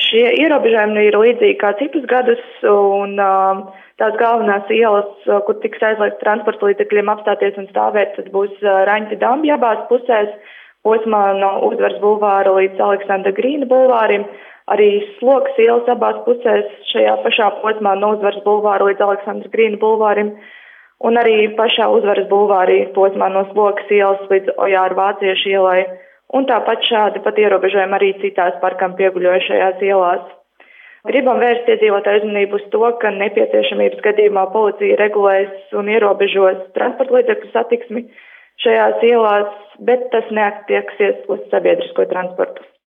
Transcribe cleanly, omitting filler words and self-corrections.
Šie ierobežojumi ir līdzīgi kā citus gadus, un tās galvenās ielas, kur tiks aizliegts transporta līdzekļiem apstāties un stāvēt, tad būs Raņķa Dambja abās pusēs, posmā no Uzvaras bulvāra līdz Aleksandra Grīna bulvārim, arī Slokas ielas abās pusēs šajā pašā posmā no Uzvaras bulvāra līdz Aleksandra Grīna bulvārim, un arī pašā Uzvaras bulvārī posmā no Slokas ielas līdz Ojāra Vāciešu ielai. Un tāpat šādi pat ierobežojumi arī citās parkam pieguļojušajās ielās. Gribam vērst iedzīvotāju uzmanību uz to, ka nepieciešamības gadījumā policija regulēs un ierobežos transporta līdzekļu satiksmi šajās ielās, bet tas neattieksies uz sabiedrisko transportu.